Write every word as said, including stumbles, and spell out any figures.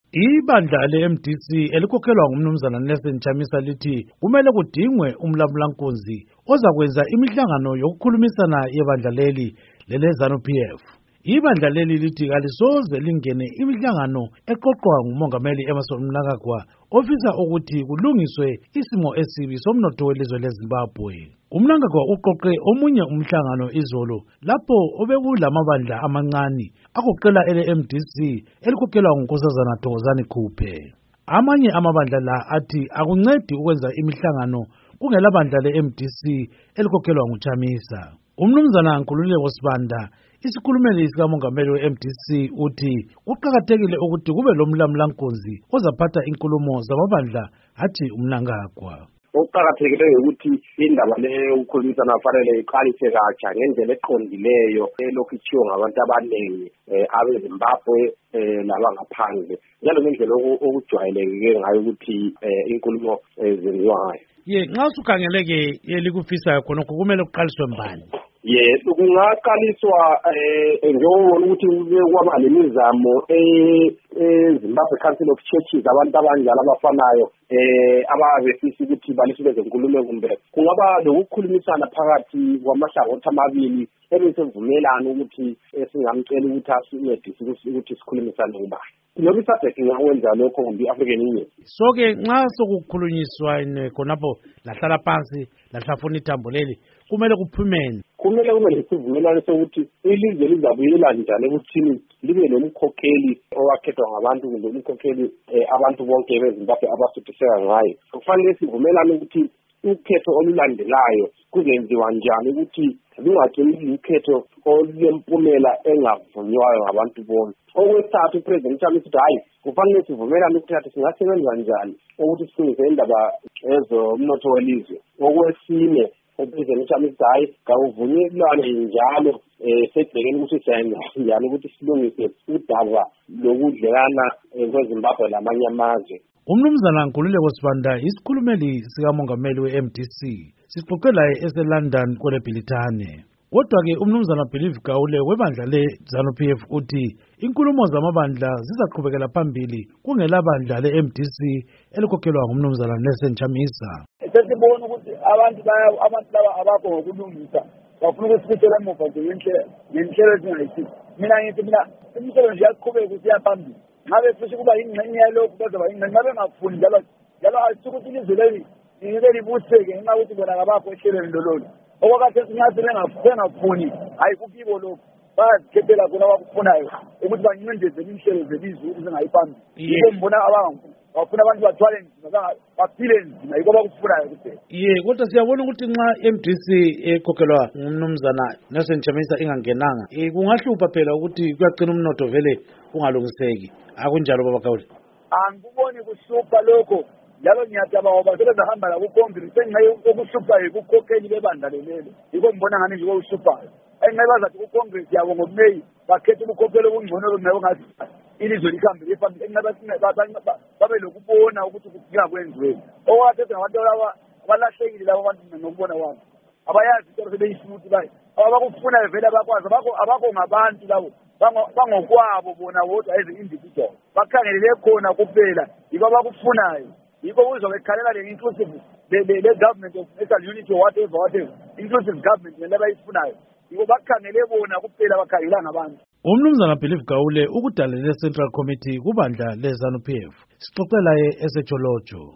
Ibandla le-M D C elikhokhelwa ngumnumzana Nelson Chamisa lithi kumele kudingwe umlamulankunzi ozakwenza imihlangano yokukhulumisana yebandla leli lele-ZANU-P F. Ibandla leli lithi kalisoze lingene imihlangano eqoqwa ngumongameli Emmerson Mnangagwa ofisa ukuthi kulungiswe isimo esibi somnotho welizwe leZimbabwe. UMnangagwa uqoqe omunye umhlangano izolo lapho obekulamabandla amancane agoqela ele-M D C elikhokhelwa nguNkosazana Thokozani Khuphe. Amanye amabandla la athi akuncedi ukwenza imihlangano kungelabandla le-M D C elikhokhelwa nguChamisa. Umnumzana Nkululeko Sibanda, isikhulumeli sikamongameli we-M D C, uthi kuqakathekile ukuthi kube lomlamulankunzi ozaphatha inkulumo zamabandla athi uMnangagwa. Okuqakathekileyo ukuthi indaba leyo ukukhulumisana kufanele iqalise katsha ngendlela eqondileyo elokhu ithiwa ngabantu abaningi abeZimbabwe labangaphandle, njalo ngendlela okujwayelekile ngayo ukuthi inkulumo zenziwa ngayo. Ye, nxa usukhangeleke elikufisayo khonokho kumele kuqaliswe mbani? Yes, kungaqaliswa njengobona ukuthi kwaba lemizamo eZimbabwe Council of Churches abantu abanjalo abafanayo ababefisa ukuthi balisebeze nkulumo kumbe kungaba lokukhulumisana phakathi kwamahlangothi amabili ebesevumelana ukuthi singamcela ukuthi asincedise ukuthi sikhulumisane kubani. Loku subject ngakwenza lokho kumbe African Union. So ke nxa sokukhulunyiswa khonapho lahlala phansi lahlafuna ithambo leli kumele kuphumene. Kumele kube lesivumelwano sokuthi ilizwe lizabuyela njani ekuthini libe nomkhokheli owakhethwa ngabantu kumbe umkhokheli abantu bonke beZimbabwe abasuthiseka ngayo. Kufanele sivumelane ukuthi ukhetho olulandelayo kuzenziwa njani ukuthi lungagcini ukhetho olempumela engavunywayo ngabantu bonke. Okwesithathu uPresident Chamisa uthi hayi kufanele sivumelane ukuthi singasebenza njani ukuthi silungise indaba ezomnotho welizwe. Okwesine uPresident Chamisa hayi kawuvunyelwane njalo sebhekeni ukuthi senza njani ukuthi silungise udaba lokudlekana kweZimbabwe lamanye amazwe. Umnumzana Nkululeko Sibanda, isikhulumeli sikamongameli we-M D C, sixoxe laye ese-London kweleBhilitane. Kodwa-ke umnumzana Believe Gawule webandla le-ZANU-P F uthi inkulumo zamabandla zizaqhubekela phambili kungelabandla le-M D C elikhokhelwa ngumnumzana Nelson Chamisa. Sesibona ukuthi abantu abantu laba abakho ngokulungisa bafuna ukusifithela emuva nje ngenhlelo ezingayisizi. Mina ngithi mina imisebenzi yaqhubeka ukuthi iyaphambili. Ngabe futhi kuba yingxenye yalokhu bazoba yingxenye ngabe ngafuni njalo njalo asikuthi ilizwe leli ngeke libuseke ngenxa yokuthi bona ngabakho ehlelweni lololo. Okwakade singathi bengafuni hayi kukibo lokhu bazikhethela khona abakufunayo ukuthi banqindeze inhlelo zelizwe ukuthi zingayiphambili. Yebo mbona abangafuni bafuna abantu bathwale nzima baphile nzima yiko abakufunayo kuphela. Ye, kodwa siyabona ukuthi nxa M D C ekhokhelwa ngumnumzana Nelson Chamisa ingangenanga kungahlupha phela ukuthi kuyagcina umnotho vele ungalungiseki. Akunjalo baba Gawule? Angikuboni kuhlupha lokho. Njalo ngiyacaba ngoba sebezahamba la kuCongress enxa yokuhluphayo ukukhokheli bebandla lelo. Yiko ngibona ngani nje ukuhluphayo. Enxa bazathi kuCongress yabo ngoMeyi bakhethe ukukhokhela okungcono ngeke ngathi ilizwe lihambe liphambili. Enxa babe lokubona ukuthi kuyakwenziwe. Okwathe ngabantu laba balahlekile labo bantu nokubona kwabo. Abayazi into sebeyifuna ukuthi bayi. Abakufunayo vele abakwazi abakho abakho ngabantu labo. Bangokwabo bona wodwa as individual. Bakhangelele khona kuphela yiko abakufunayo. Yiko uzobekhalela le inclusive le government of national unity or whatever whatever inclusive government lebayifunayo. Yiko bakhangele bona kuphela bakhangela ngabantu. Umnumzana Believe Gawule ukudalele Central Committee kubandla le-ZANU-P F. Sixoxe laye eseTsholotsho.